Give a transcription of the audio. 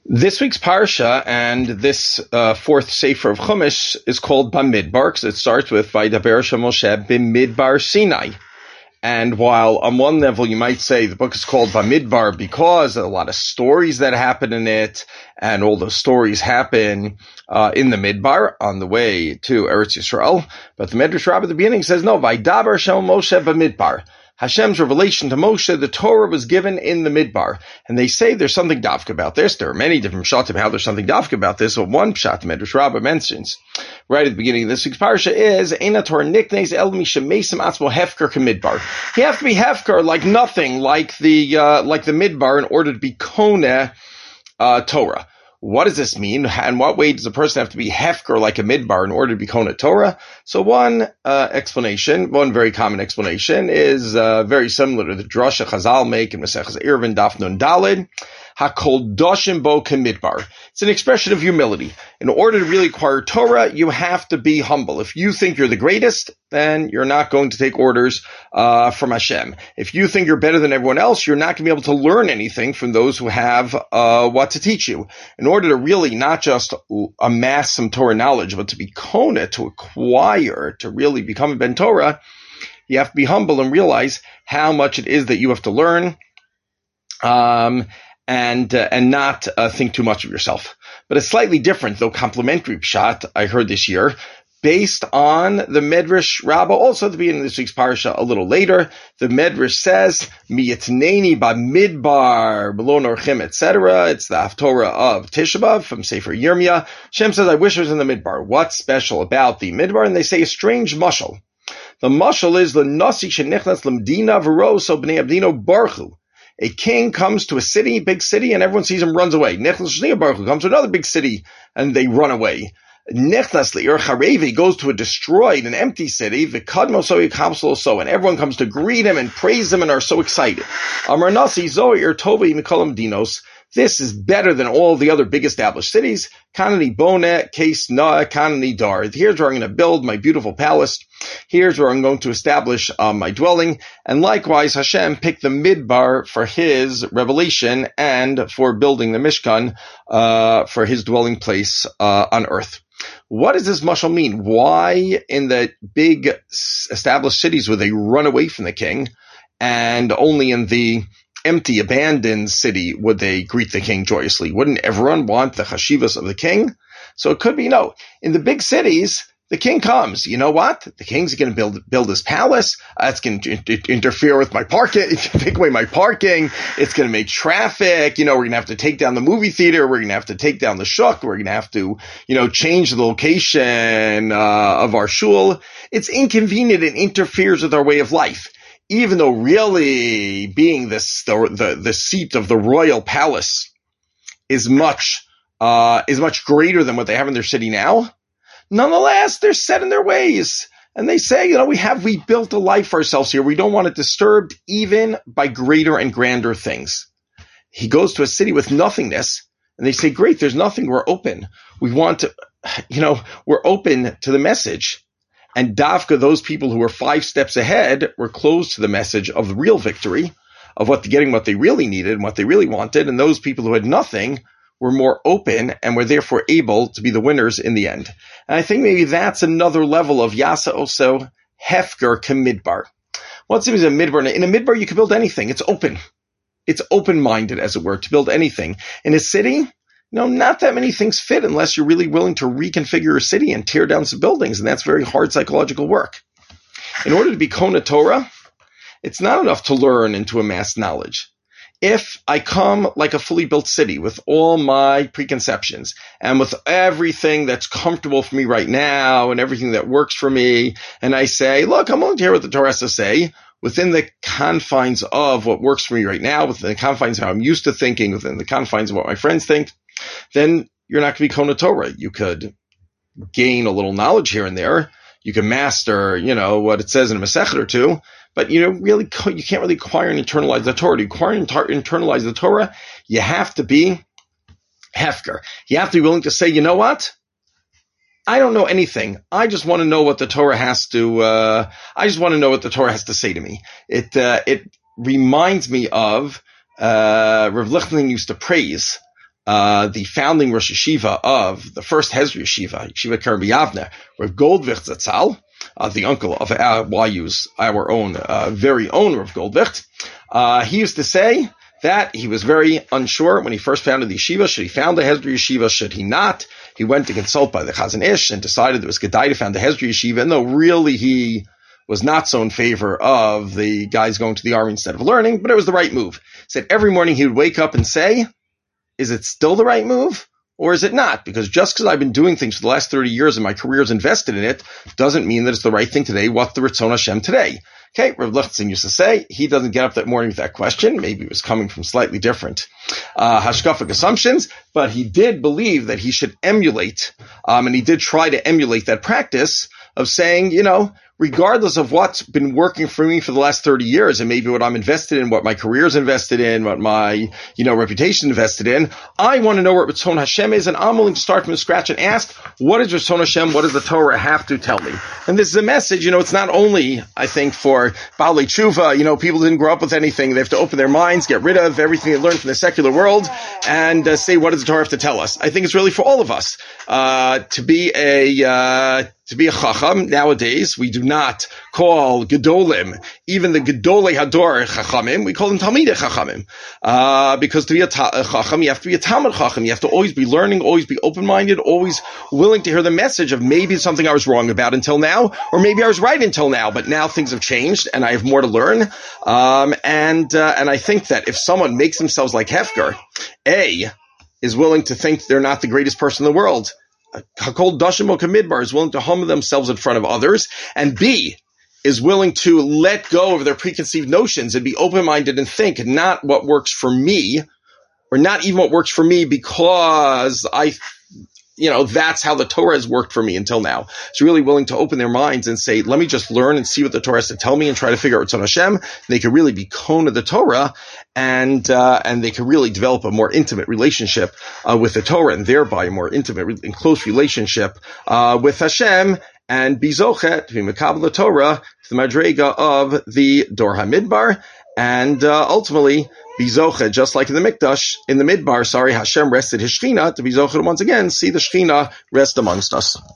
This week's parsha and this fourth sefer of Chumash is called Bamidbar because it starts with Vaydaber Moshe B'Midbar Sinai. And while on one level you might say the book is called Bamidbar because a lot of stories that happen in it, and all those stories happen in the Midbar on the way to Eretz Yisrael, but the Medrash Rabbah at the beginning says no, Vaydaber Moshe B'Midbar. Hashem's revelation to Moshe, the Torah was given in the Midbar. And they say there's something dafka about this. There are many different pshatim how there's something dafka about this. But one pshat the Medrash Rabbah mentions right at the beginning of this week's parsha is Eina Torah niknes el mishamesim atzmo hefker k'midbar. You have to be hefker like nothing, like the Midbar in order to be koneh Torah. What does this mean? And what way does a person have to be hefker like a midbar in order to be koneh Torah? So one very common explanation is very similar to the drasha Chazal make in Maseches Eruvin Daf Nun Daled. Hakol doshim bo kemidbar. It's an expression of humility. In order to really acquire Torah, you have to be humble. If you think you're the greatest, then you're not going to take orders from Hashem. If you think you're better than everyone else, you're not going to be able to learn anything from those who have what to teach you. In order to really not just amass some Torah knowledge, but to be koneh, to acquire, to really become a ben Torah, you have to be humble and realize how much it is that you have to learn. And not think too much of yourself. But it's slightly different, though complementary pshat I heard this year, based on the Medrash Rabbah, also at the beginning of this week's parsha a little later. The Medrash says, Miyitneni b'midbar b'lo norchim, etc. It's the Haftorah of Tisha B'Av from Sefer Yirmiyah. Shem says, I wish it was in the Midbar. What's special about the Midbar? And they say a strange mashal. The mashal is the nasi shenichnas l'mdina v'ro so b'nei abdino barchu. A king comes to a city, big city, and everyone sees him, runs away. Nechnas Shneya Baruch Hu comes to another big city, and they run away. Nechnas Le'ir Charevi goes to a destroyed, an empty city, V'kadmo so yikamsel so, and everyone comes to greet him and praise him and are so excited. Amar Nasi Zoe Ir Tovi Mikolam Dinos. This is better than all the other big established cities. Kanani Bonet, Case Na, Kanani Dar. Here's where I'm going to build my beautiful palace. Here's where I'm going to establish my dwelling. And likewise, Hashem picked the Midbar for his revelation and for building the Mishkan for his dwelling place on earth. What does this mashal mean? Why in the big established cities would they run away from the king, and only in the empty, abandoned city would they greet the king joyously? Wouldn't everyone want the chashivas of the king? So it could be no. In the big cities, the king comes. You know what? The king's going to build his palace. It's going to interfere with my parking, take away my parking. It's going to make traffic. We're going to have to take down the movie theater. We're going to have to take down the shuk. We're going to have to, change the location of our shul. It's inconvenient and interferes with our way of life. Even though really being the seat of the royal palace is much greater than what they have in their city now, nonetheless, they're set in their ways. And they say, we built a life for ourselves here. We don't want it disturbed even by greater and grander things. He goes to a city with nothingness and they say, great, there's nothing. We're open. We want to, we're open to the message. And Davka, those people who were 5 steps ahead, were close to the message of the real victory, of getting what they really needed and what they really wanted. And those people who had nothing were more open and were therefore able to be the winners in the end. And I think maybe that's another level of Yasa also Hefker Kemidbar. What's a midbar? In a midbar, you can build anything. It's open. It's open-minded, as it were, to build anything. In a city, not that many things fit unless you're really willing to reconfigure a city and tear down some buildings, and that's very hard psychological work. In order to be koneh Torah, it's not enough to learn and to amass knowledge. If I come like a fully built city with all my preconceptions and with everything that's comfortable for me right now and everything that works for me, and I say, look, I'm willing to hear what the Torah has to say, within the confines of what works for me right now, within the confines of how I'm used to thinking, within the confines of what my friends think, then you're not going to be koneh Torah. You could gain a little knowledge here and there. You can master, what it says in a Masechet or two, but you can't really acquire and internalize the Torah. To acquire and internalize the Torah, you have to be hefker. You have to be willing to say, you know what? I don't know anything. I just want to know what the Torah has to. I just want to know what the Torah has to say to me. It reminds me of Rav Lichtenstein used to praise the founding Rosh Yeshiva of the first Hezra Yeshiva, Yeshiva Kerem B'Yavne, Rav Goldvicht Zatzal, the uncle of YU's, our own, very own Rav Goldvicht, he used to say that he was very unsure when he first founded the yeshiva. Should he found the Hezra Yeshiva? Should he not? He went to consult by the Chazon Ish and decided it was Gedai to found the Hezra Yeshiva, and though really he was not so in favor of the guys going to the army instead of learning, but it was the right move. He said every morning he would wake up and say, is it still the right move? Or is it not? Because just because I've been doing things for the last 30 years and my career is invested in it, doesn't mean that it's the right thing today. What's the Ritzon Hashem today? Okay, Rav Lichtenstein used to say, he doesn't get up that morning with that question. Maybe it was coming from slightly different hashkafic assumptions, but he did believe that he should emulate, and he did try to emulate that practice of saying, regardless of what's been working for me for the last 30 years and maybe what I'm invested in, what my career is invested in, what my, reputation invested in, I want to know what Ritzon Hashem is, and I'm willing to start from scratch and ask, what is Ritzon Hashem? What does the Torah have to tell me? And this is a message, it's not only, I think, for Baalei Tshuva, people didn't grow up with anything. They have to open their minds, get rid of everything they learned from the secular world, and say, what does the Torah have to tell us? I think it's really for all of us, to be a chacham. Nowadays, we do not call gedolim, even the gedolei hador chachamim. We call them talmidei chachamim, because to be a chacham, you have to be a talmid chacham. You have to always be learning, always be open-minded, always willing to hear the message of maybe it's something I was wrong about until now, or maybe I was right until now, but now things have changed and I have more to learn. And I think that if someone makes themselves like Hefker, A, is willing to think they're not the greatest person in the world, Hakol Dashim or Kamidbar is willing to humble themselves in front of others, and B, is willing to let go of their preconceived notions and be open-minded and think not what works for me, or not even what works for me because that's how the Torah has worked for me until now. It's really willing to open their minds and say, let me just learn and see what the Torah has to tell me and try to figure out Ritzon Hashem. They can really be Kona the Torah, and they can really develop a more intimate relationship with the Torah, and thereby a more intimate and close relationship with Hashem, and be zochet to be mekabel the Torah to the madrega of the Dor HaMidbar, and ultimately be zochet, just like in the Mikdash, in the Midbar, Hashem rested his Shechina, to be zochet once again, see the Shechina rest amongst us.